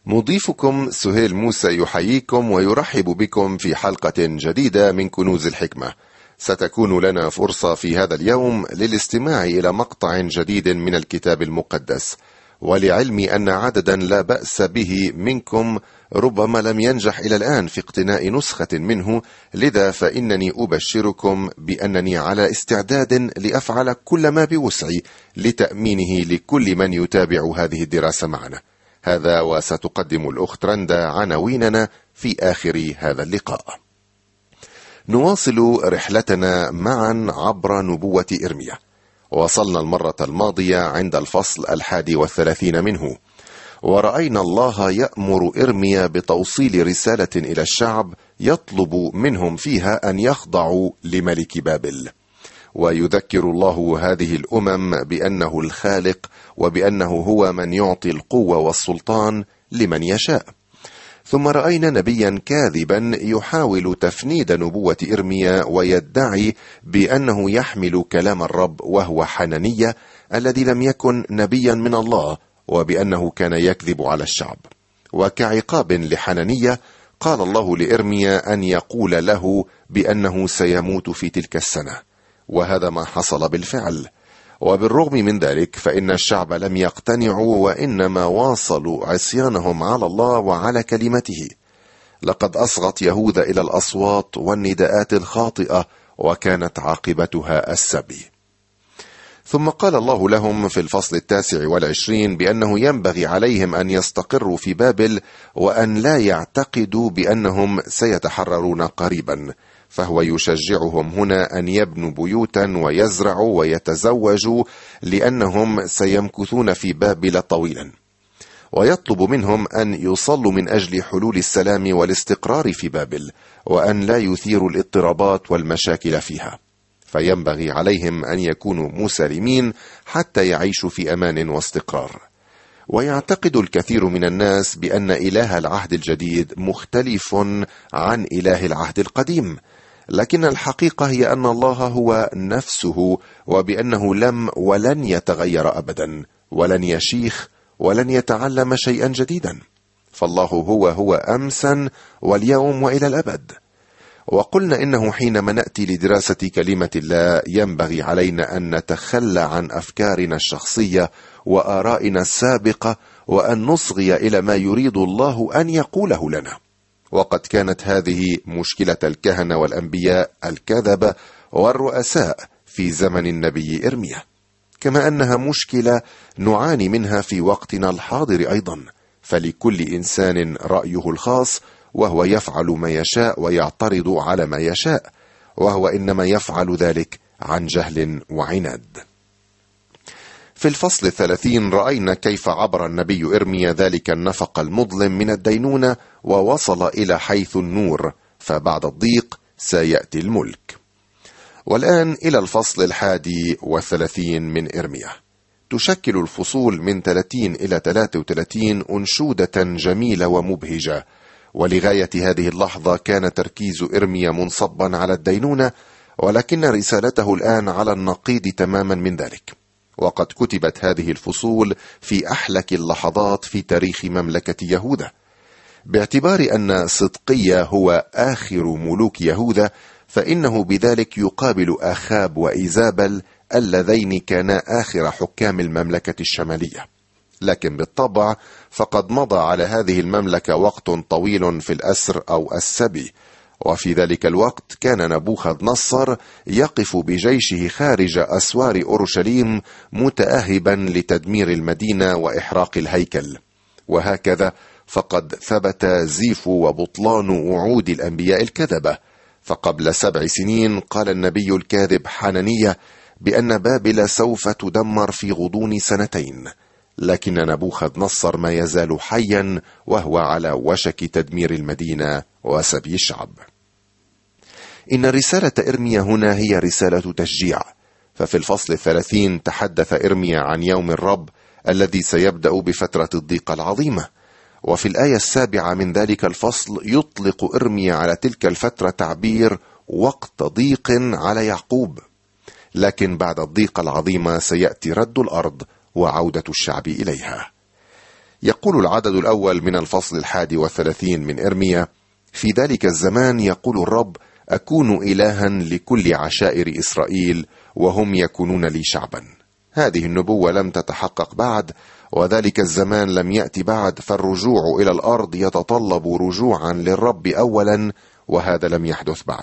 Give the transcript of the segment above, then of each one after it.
مضيفكم سهيل موسى يحييكم ويرحب بكم في حلقة جديدة من كنوز الحكمة. ستكون لنا فرصة في هذا اليوم للاستماع إلى مقطع جديد من الكتاب المقدس، ولعلمي أن عددا لا بأس به منكم ربما لم ينجح إلى الآن في اقتناء نسخة منه، لذا فإنني أبشركم بأنني على استعداد لأفعل كل ما بوسعي لتأمينه لكل من يتابع هذه الدراسة معنا. هذا وستقدم الأخت رندا عناويننا في آخر هذا اللقاء. نواصل رحلتنا معا عبر نبوة إرميا. وصلنا المرة الماضية عند الفصل 31 منه، ورأينا الله يأمر إرميا بتوصيل رسالة إلى الشعب يطلب منهم فيها أن يخضعوا لملك بابل، ويذكر الله هذه الأمم بأنه الخالق وبأنه هو من يعطي القوة والسلطان لمن يشاء. ثم رأينا نبيا كاذبا يحاول تفنيد نبوة إرميا ويدعي بأنه يحمل كلام الرب، وهو حنانية الذي لم يكن نبيا من الله، وبأنه كان يكذب على الشعب. وكعقاب لحنانية قال الله لإرميا أن يقول له بأنه سيموت في تلك السنة، وهذا ما حصل بالفعل. وبالرغم من ذلك فإن الشعب لم يقتنعوا، وإنما واصلوا عصيانهم على الله وعلى كلمته. لقد أصغت يهوذا إلى الأصوات والنداءات الخاطئة، وكانت عاقبتها السبي. ثم قال الله لهم في الفصل 29 بأنه ينبغي عليهم أن يستقروا في بابل، وأن لا يعتقدوا بأنهم سيتحررون قريبا، فهو يشجعهم هنا أن يبنوا بيوتا ويزرعوا ويتزوجوا، لأنهم سيمكثون في بابل طويلا. ويطلب منهم أن يصلوا من أجل حلول السلام والاستقرار في بابل، وأن لا يثيروا الاضطرابات والمشاكل فيها، فينبغي عليهم أن يكونوا مسالمين حتى يعيشوا في أمان واستقرار. ويعتقد الكثير من الناس بأن إله العهد الجديد مختلف عن إله العهد القديم، لكن الحقيقة هي أن الله هو نفسه، وبأنه لم ولن يتغير أبدا، ولن يشيخ، ولن يتعلم شيئا جديدا. فالله هو أمسا واليوم وإلى الأبد. وقلنا إنه حينما نأتي لدراسة كلمة الله ينبغي علينا أن نتخلى عن أفكارنا الشخصية وآرائنا السابقة، وأن نصغي إلى ما يريد الله أن يقوله لنا. وقد كانت هذه مشكلة الكهنة والأنبياء الكذبة والرؤساء في زمن النبي إرميا، كما أنها مشكلة نعاني منها في وقتنا الحاضر أيضا. فلكل إنسان رأيه الخاص، وهو يفعل ما يشاء ويعترض على ما يشاء، وهو إنما يفعل ذلك عن جهل وعناد. في الفصل 30 رأينا كيف عبر النبي إرميا ذلك النفق المظلم من الدينونة ووصل إلى حيث النور، فبعد الضيق سيأتي الملك. والآن إلى الفصل 31 من إرميا. تشكل الفصول من 30 إلى 33 أنشودة جميلة ومبهجة، ولغاية هذه اللحظة كان تركيز إرميا منصبا على الدينونة، ولكن رسالته الآن على النقيض تماما من ذلك. وقد كتبت هذه الفصول في أحلك اللحظات في تاريخ مملكة يهوذا، باعتبار أن صدقية هو آخر ملوك يهوذا، فإنه بذلك يقابل آخاب وإيزابل اللذين كانا آخر حكام المملكة الشمالية. لكن بالطبع فقد مضى على هذه المملكة وقت طويل في الأسر أو السبي، وفي ذلك الوقت كان نبوخذ نصر يقف بجيشه خارج أسوار أورشليم متأهبا لتدمير المدينة وإحراق الهيكل. وهكذا فقد ثبت زيف وبطلان وعود الأنبياء الكذبة. فقبل 7 سنين قال النبي الكاذب حنانية بأن بابل سوف تدمر في غضون 2 سنين، لكن نبوخذ نصر ما يزال حيا، وهو على وشك تدمير المدينة وسبي الشعب. إن رسالة إرميا هنا هي رسالة تشجيع. ففي الفصل 30 تحدث إرميا عن يوم الرب الذي سيبدأ بفترة الضيقة العظيمة، وفي الآية 7 من ذلك الفصل يطلق إرميا على تلك الفترة تعبير وقت ضيق على يعقوب. لكن بعد الضيقة العظيمة سيأتي رد الأرض وعودة الشعب إليها. يقول العدد الأول من الفصل 31 من إرميا: في ذلك الزمان يقول الرب: أكون إلها لكل عشائر إسرائيل وهم يكونون لي شعبا. هذه النبوة لم تتحقق بعد، وذلك الزمان لم يأتي بعد، فالرجوع إلى الأرض يتطلب رجوعا للرب أولا، وهذا لم يحدث بعد.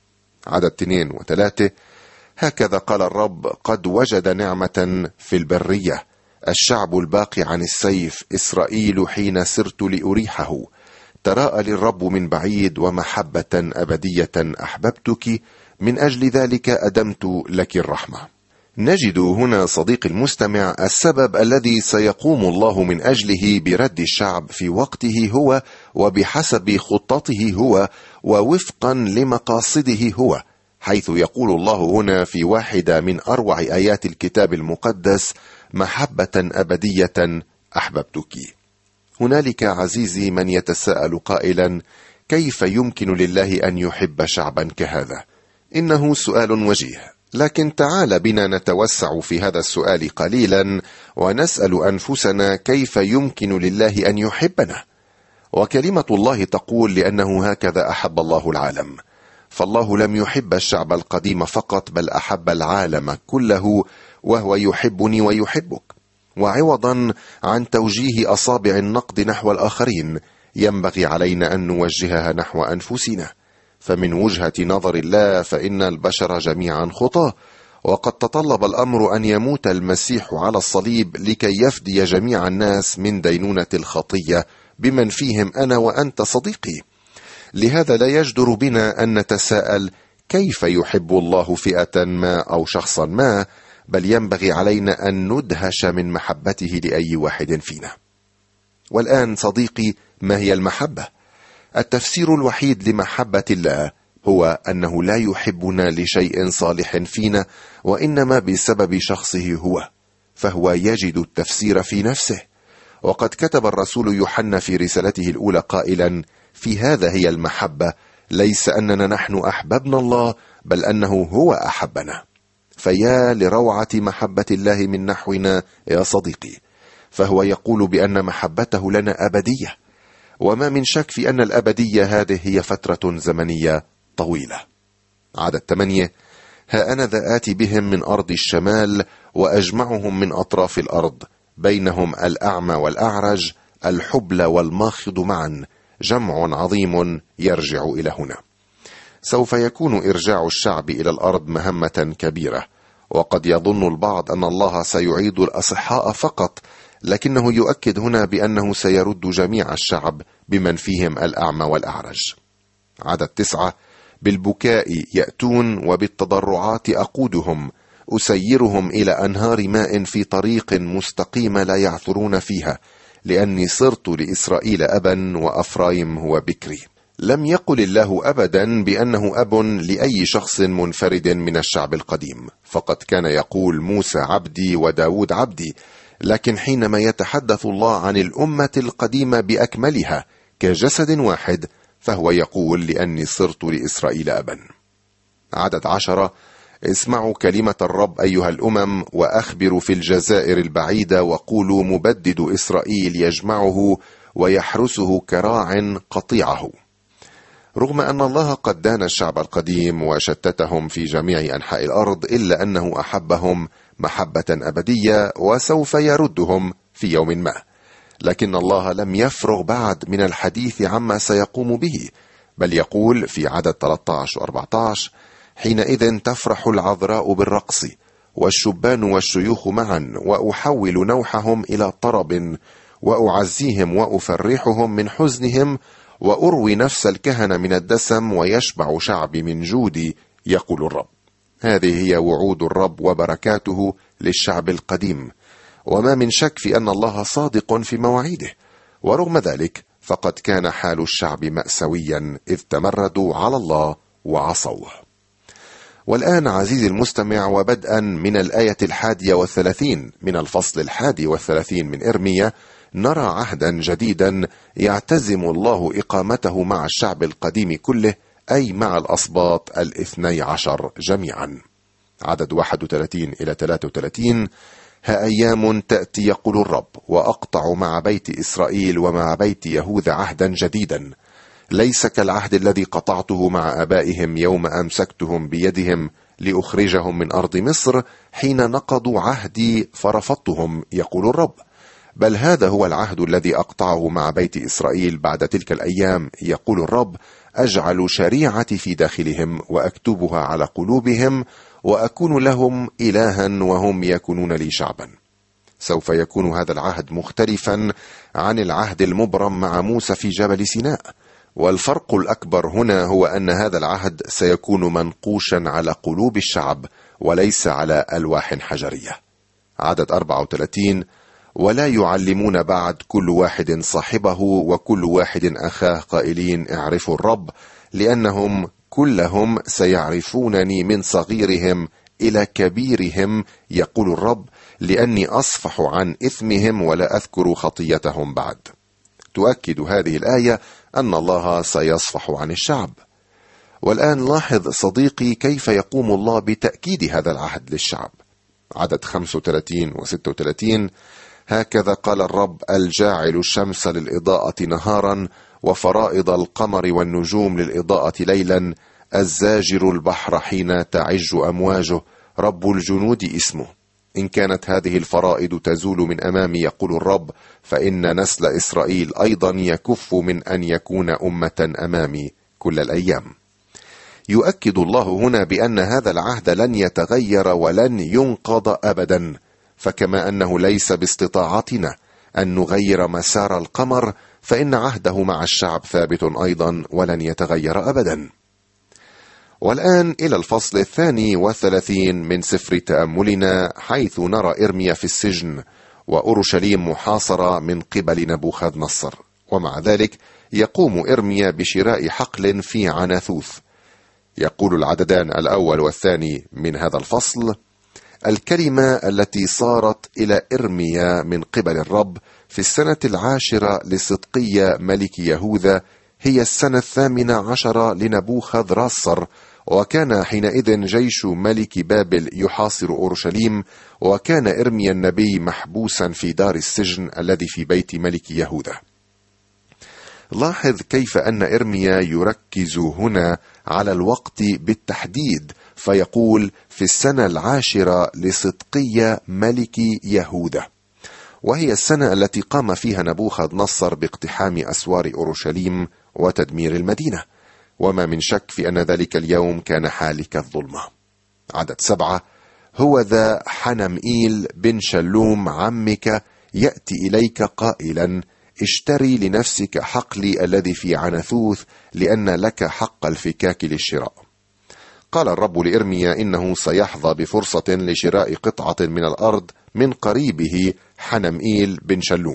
عدد 2 و3: هكذا قال الرب: قد وجد نعمة في البرية، الشعب الباقي عن السيف، إسرائيل حين سرت لأريحه. تراءى للرب من بعيد، ومحبة أبدية أحببتك، من أجل ذلك أدمت لك الرحمة. نجد هنا صديق المستمع السبب الذي سيقوم الله من أجله برد الشعب في وقته هو، وبحسب خطته هو، ووفقا لمقاصده هو، حيث يقول الله هنا في واحدة من أروع آيات الكتاب المقدس: محبة أبدية أحببتك. هنالك عزيزي من يتساءل قائلا: كيف يمكن لله أن يحب شعبا كهذا؟ إنه سؤال وجيه، لكن تعال بنا نتوسع في هذا السؤال قليلا ونسأل أنفسنا: كيف يمكن لله أن يحبنا؟ وكلمة الله تقول: لأنه هكذا أحب الله العالم. فالله لم يحب الشعب القديم فقط، بل أحب العالم كله، وهو يحبني ويحبك. وعوضا عن توجيه أصابع النقد نحو الآخرين، ينبغي علينا أن نوجهها نحو أنفسنا. فمن وجهة نظر الله فإن البشر جميعا خطاة، وقد تطلب الأمر أن يموت المسيح على الصليب لكي يفدي جميع الناس من دينونة الخطية، بمن فيهم أنا وأنت صديقي. لهذا لا يجدر بنا أن نتساءل: كيف يحب الله فئة ما أو شخصا ما؟ بل ينبغي علينا أن ندهش من محبته لأي واحد فينا. والآن صديقي، ما هي المحبة؟ التفسير الوحيد لمحبة الله هو أنه لا يحبنا لشيء صالح فينا، وإنما بسبب شخصه هو، فهو يجد التفسير في نفسه. وقد كتب الرسول يوحنا في رسالته الأولى قائلا: في هذا هي المحبة، ليس أننا نحن أحببنا الله، بل أنه هو أحبنا. فيا لروعة محبة الله من نحونا يا صديقي، فهو يقول بأن محبته لنا أبدية، وما من شك في أن الأبدية هذه هي فترة زمنية طويلة. عدد 8: ها أنا ذا آتي بهم من أرض الشمال، وأجمعهم من أطراف الأرض، بينهم الأعمى والأعرج، الحبل والماخض معا، جمع عظيم يرجع إلى هنا. سوف يكون إرجاع الشعب إلى الأرض مهمة كبيرة، وقد يظن البعض أن الله سيعيد الأصحاء فقط، لكنه يؤكد هنا بأنه سيرد جميع الشعب بمن فيهم الأعمى والأعرج. عدد 9: بالبكاء يأتون، وبالتضرعات أقودهم، أسيرهم إلى أنهار ماء في طريق مستقيم لا يعثرون فيها، لأني صرت لإسرائيل أبا، وأفرايم هو بكري. لم يقل الله أبدا بأنه أب لأي شخص منفرد من الشعب القديم، فقد كان يقول: موسى عبدي وداود عبدي. لكن حينما يتحدث الله عن الأمة القديمة بأكملها كجسد واحد، فهو يقول: لأني صرت لإسرائيل أبا. عدد 10: اسمعوا كلمة الرب أيها الأمم، وأخبروا في الجزائر البعيدة، وقولوا: مبدد إسرائيل يجمعه ويحرسه كراع قطيعه. رغم أن الله قد دان الشعب القديم وشتتهم في جميع أنحاء الأرض، إلا أنه أحبهم محبة أبدية، وسوف يردهم في يوم ما. لكن الله لم يفرغ بعد من الحديث عما سيقوم به، بل يقول في عدد 13 و14: حينئذ تفرح العذراء بالرقص، والشبان والشيوخ معا، وأحول نوحهم إلى طرب، وأعزيهم وأفرحهم من حزنهم، وأروي نفس الكهنة من الدسم، ويشبع شعبي من جودي، يقول الرب. هذه هي وعود الرب وبركاته للشعب القديم، وما من شك في أن الله صادق في مواعيده. ورغم ذلك فقد كان حال الشعب مأساويا، إذ تمردوا على الله وعصوه. والآن عزيزي المستمع، وبدءا من الآية 31 من الفصل 31 من إرميا، نرى عهدا جديدا يعتزم الله إقامته مع الشعب القديم كله، أي مع الأسباط 12 جميعا. عدد 31 إلى 33: ها أيام تأتي يقول الرب وأقطع مع بيت إسرائيل ومع بيت يهوذا عهدا جديدا، ليس كالعهد الذي قطعته مع آبائهم يوم أمسكتهم بيدهم لأخرجهم من أرض مصر حين نقضوا عهدي فرفضتهم يقول الرب، بل هذا هو العهد الذي أقطعه مع بيت إسرائيل بعد تلك الأيام يقول الرب، أجعل شريعتي في داخلهم وأكتبها على قلوبهم وأكون لهم إلها وهم يكونون لي شعبا. سوف يكون هذا العهد مختلفا عن العهد المبرم مع موسى في جبل سيناء، والفرق الأكبر هنا هو أن هذا العهد سيكون منقوشا على قلوب الشعب وليس على ألواح حجرية. عدد 34: ولا يعلمون بعد كل واحد صاحبه وكل واحد أخاه قائلين اعرفوا الرب، لأنهم كلهم سيعرفونني من صغيرهم إلى كبيرهم يقول الرب، لأني أصفح عن إثمهم ولا أذكر خطيتهم بعد. تؤكد هذه الآية أن الله سيصفح عن الشعب. والآن لاحظ صديقي كيف يقوم الله بتأكيد هذا العهد للشعب. عدد 35 و 36: هكذا قال الرب الجاعل الشمس للإضاءة نهارا وفرائض القمر والنجوم للإضاءة ليلا، الزاجر البحر حين تعج أمواجه، رب الجنود اسمه. إن كانت هذه الفرائض تزول من أمامي يقول الرب، فإن نسل إسرائيل أيضا يكف من أن يكون أمة أمامي كل الأيام. يؤكد الله هنا بأن هذا العهد لن يتغير ولن ينقض أبدا، فكما أنه ليس باستطاعتنا أن نغير مسار القمر، فإن عهده مع الشعب ثابت أيضا ولن يتغير أبدا. والآن إلى الفصل 32 من سفر تأملنا، حيث نرى إرميا في السجن وأورشليم محاصرة من قبل نبوخذ نصر، ومع ذلك يقوم إرميا بشراء حقل في عناثوث. يقول العددان الأول والثاني من هذا الفصل: الكلمة التي صارت إلى إرميا من قبل الرب في السنة 10 لصدقية ملك يهوذا هي السنة 18 لنبوخذ نصر، وكان حينئذ جيش ملك بابل يحاصر أورشليم، وكان إرميا النبي محبوسا في دار السجن الذي في بيت ملك يهوذا. لاحظ كيف أن إرميا يركز هنا على الوقت بالتحديد، فيقول في السنة 10 لصدقية ملك يهوذا، وهي السنة التي قام فيها نبوخذ نصر باقتحام أسوار أورشليم وتدمير المدينة، وما من شك في أن ذلك اليوم كان حالك الظلمة. عدد 7: هو ذا حنمئيل بن شلوم عمك يأتي إليك قائلا اشتري لنفسك حقلي الذي في عناثوث، لأن لك حق الفكاك للشراء. قال الرب لإرميا إنه سيحظى بفرصة لشراء قطعة من الأرض من قريبه حنمئيل بن شلوم.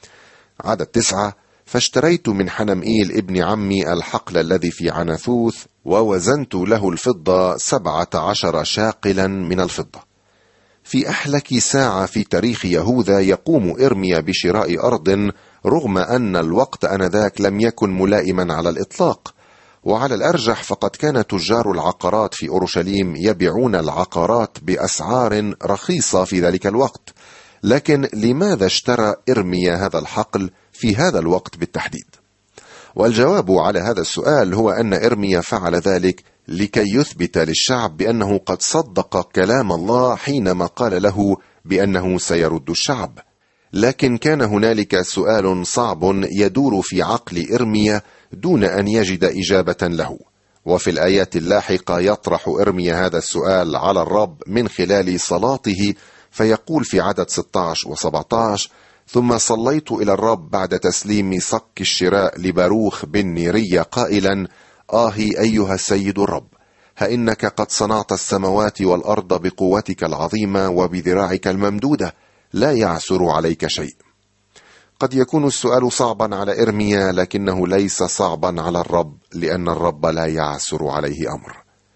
عدد 9: فاشتريت من حنمئيل ابن عمي الحقل الذي في عناثوث، ووزنت له الفضة 17 شاقلا من الفضة. في أحلك ساعة في تاريخ يهوذا يقوم إرميا بشراء أرض، رغم أن الوقت آنذاك لم يكن ملائما على الإطلاق، وعلى الأرجح فقد كان تجار العقارات في أورشليم يبيعون العقارات بأسعار رخيصة في ذلك الوقت. لكن لماذا اشترى إرميا هذا الحقل في هذا الوقت بالتحديد؟ والجواب على هذا السؤال هو أن إرميا فعل ذلك لكي يثبت للشعب بأنه قد صدق كلام الله حينما قال له بأنه سيرد الشعب. لكن كان هنالك سؤال صعب يدور في عقل إرميا دون أن يجد إجابة له، وفي الآيات اللاحقة يطرح إرميا هذا السؤال على الرب من خلال صلاته، فيقول في عدد 16 و 17: ثم صليت إلى الرب بعد تسليم صك الشراء لباروخ بن نيرية قائلا أيها السيد الرب، إنك قد صنعت السماوات والأرض بقوتك العظيمة وبذراعك الممدودة، لا يعثر عليك شيء. قد يكون السؤال صعبا على إرميا، لكنه ليس صعبا على الرب، لأن الرب لا يعثر عليه أمر.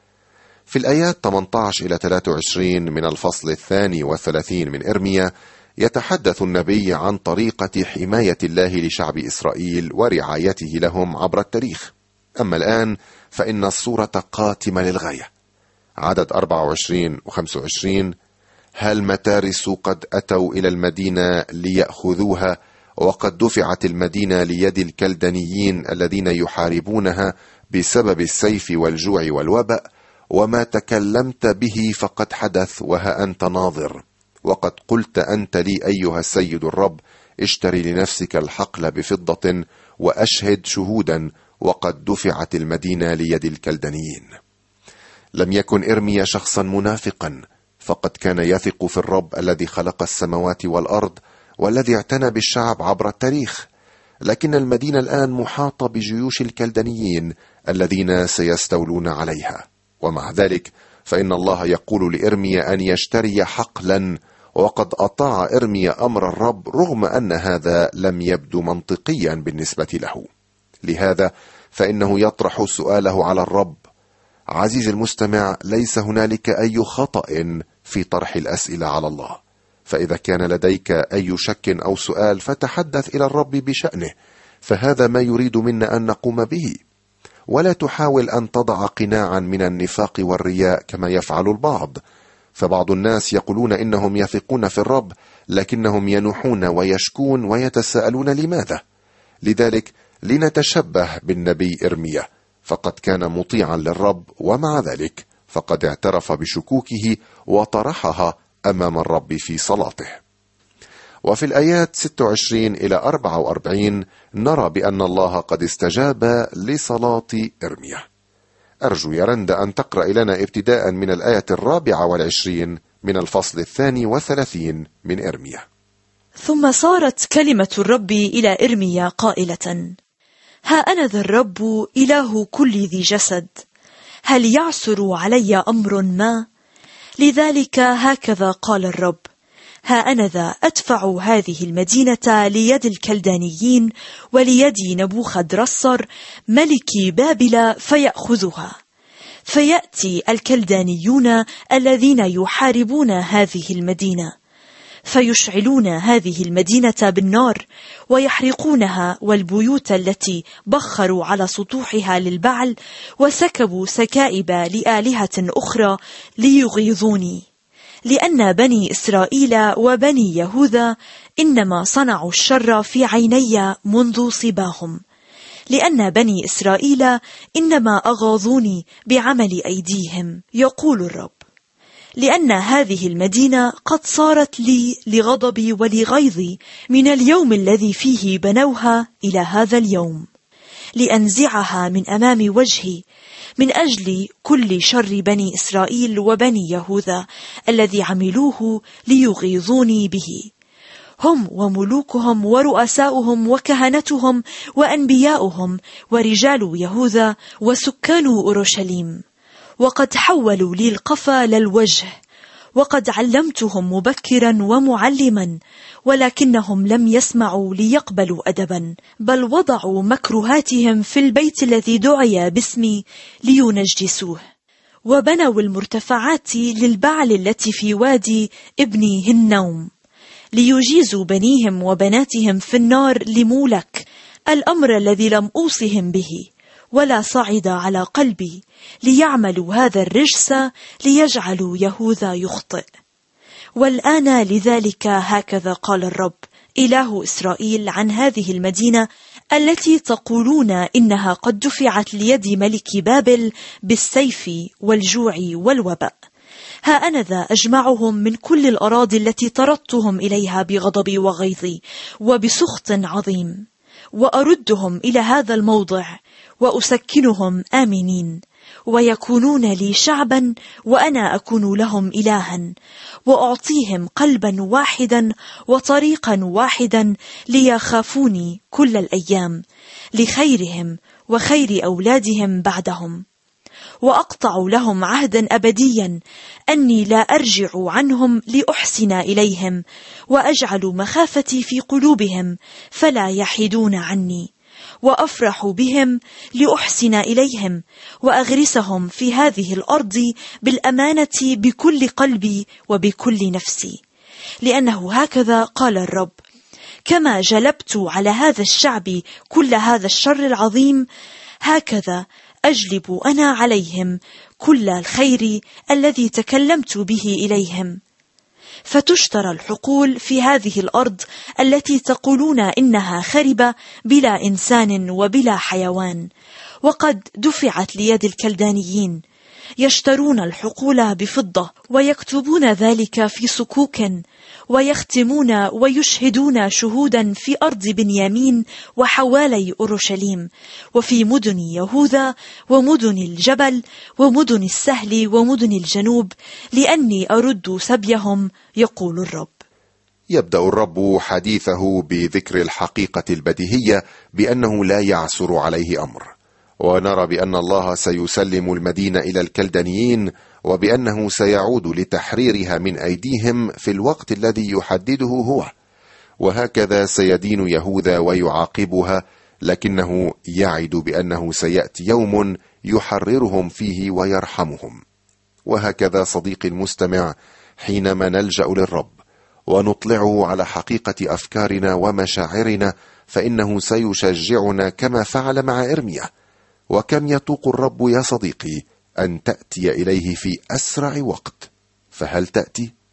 في الآيات 18 إلى 23 من الفصل 32 من إرميا يتحدث النبي عن طريقة حماية الله لشعب إسرائيل ورعايته لهم عبر التاريخ. أما الآن فإن الصورة قاتمة للغاية. عدد 24 و 25: هل متارس قد أتوا إلى المدينة ليأخذوها، وقد دفعت المدينة ليد الكلدانيين الذين يحاربونها بسبب السيف والجوع والوباء؟ وما تكلمت به فقد حدث، وها أنت ناظر. وقد قلت أنت لي أيها السيد الرب: اشتري لنفسك الحقل بفضة وأشهد شهودا، وقد دفعت المدينة ليد الكلدانيين. لم يكن إرميا شخصا منافقا، فقد كان يثق في الرب الذي خلق السماوات والأرض والذي اعتنى بالشعب عبر التاريخ. لكن المدينة الآن محاطة بجيوش الكلدانيين الذين سيستولون عليها، ومع ذلك فإن الله يقول لإرميا أن يشتري حقلا، وقد أطاع إرميا أمر الرب رغم أن هذا لم يبدو منطقيا بالنسبة له. لهذا فإنه يطرح سؤاله على الرب. عزيزي المستمع، ليس هنالك أي خطأ في طرح الأسئلة على الله، فإذا كان لديك أي شك أو سؤال فتحدث إلى الرب بشأنه، فهذا ما يريد منا أن نقوم به. ولا تحاول أن تضع قناعا من النفاق والرياء كما يفعل البعض، فبعض الناس يقولون إنهم يثقون في الرب لكنهم ينوحون ويشكون ويتساءلون لماذا. لذلك لنتشبه بالنبي إرميا، فقد كان مطيعا للرب، ومع ذلك فقد اعترف بشكوكه وطرحها أمام الرب في صلاته. وفي الآيات 26 إلى 44 نرى بأن الله قد استجاب لصلاة إرميا. أرجو يا رند أن تقرأ لنا ابتداء من الآية 24 من الفصل 32 من إرميا. ثم صارت كلمة الرب إلى إرميا قائلة: ها أنا ذا الرب إله كل ذي جسد، هل يعسر علي أمر ما؟ لذلك هكذا قال الرب: ها أنا ذا أدفع هذه المدينة ليد الكلدانيين وليد نبوخذرصر ملك بابل فيأخذها، فيأتي الكلدانيون الذين يحاربون هذه المدينة فيشعلون هذه المدينة بالنار ويحرقونها، والبيوت التي بخروا على سطوحها للبعل وسكبوا سكائب لآلهة أخرى ليغيظوني، لأن بني إسرائيل وبني يهوذا إنما صنعوا الشر في عيني منذ صباهم، لأن بني إسرائيل إنما أغاظوني بعمل أيديهم، يقول الرب. لأن هذه المدينة قد صارت لي لغضبي ولغيظي من اليوم الذي فيه بنوها إلى هذا اليوم، لأنزعها من أمام وجهي من أجل كل شر بني إسرائيل وبني يهوذا الذي عملوه ليغيظوني به، هم وملوكهم ورؤساؤهم وكهنتهم وأنبياؤهم ورجال يهوذا وسكان أورشليم، وقد حولوا لي القفا للوجه، وقد علمتهم مبكرا ومعلما، ولكنهم لم يسمعوا ليقبلوا أدبا، بل وضعوا مكروهاتهم في البيت الذي دعي باسمي لينجسوه، وبنوا المرتفعات للبعل التي في وادي ابن هنوم، ليجيزوا بنيهم وبناتهم في النار لمولك، الأمر الذي لم أوصهم به ولا صعد على قلبي، ليعملوا هذا الرجس ليجعلوا يهوذا يخطئ. والآن لذلك هكذا قال الرب إله إسرائيل عن هذه المدينة التي تقولون إنها قد دفعت ليد ملك بابل بالسيف والجوع والوباء: ها أنا ذا أجمعهم من كل الأراضي التي طردتهم إليها بغضبي وغيظي وبسخط عظيم، وأردهم إلى هذا الموضع وأسكنهم آمنين، ويكونون لي شعبا وأنا أكون لهم إلها، وأعطيهم قلبا واحدا وطريقا واحدا ليخافوني كل الأيام لخيرهم وخير أولادهم بعدهم، وأقطع لهم عهدا أبديا أني لا أرجع عنهم لأحسن إليهم، وأجعل مخافتي في قلوبهم فلا يحيدون عني، وأفرح بهم لأحسن إليهم، وأغرسهم في هذه الأرض بالأمانة بكل قلبي وبكل نفسي، لأنه هكذا قال الرب: كما جلبت على هذا الشعب كل هذا الشر العظيم، هكذا أجلب أنا عليهم كل الخير الذي تكلمت به إليهم. فتشترى الحقول في هذه الأرض التي تقولون إنها خربة بلا إنسان وبلا حيوان، وقد دفعت ليد الكلدانيين. يشترون الحقول بفضة ويكتبون ذلك في صكوك، ويختمون ويشهدون شهودا في أرض بنيامين وحوالي أورشليم، وفي مدن يهوذا ومدن الجبل ومدن السهل ومدن الجنوب، لأني أرد سبيهم، يقول الرب. يبدأ الرب حديثه بذكر الحقيقة البديهية بأنه لا يعسر عليه أمر، ونرى بأن الله سيسلم المدينة إلى الكلدانيين، وبأنه سيعود لتحريرها من أيديهم في الوقت الذي يحدده هو، وهكذا سيدين يهوذا ويعاقبها، لكنه يعد بأنه سيأتي يوم يحررهم فيه ويرحمهم. وهكذا صديقي المستمع، حينما نلجأ للرب ونطلعه على حقيقة أفكارنا ومشاعرنا، فإنه سيشجعنا كما فعل مع إرميا. وكم يطوق الرب يا صديقي أن تأتي إليه في أسرع وقت، فهل تأتي؟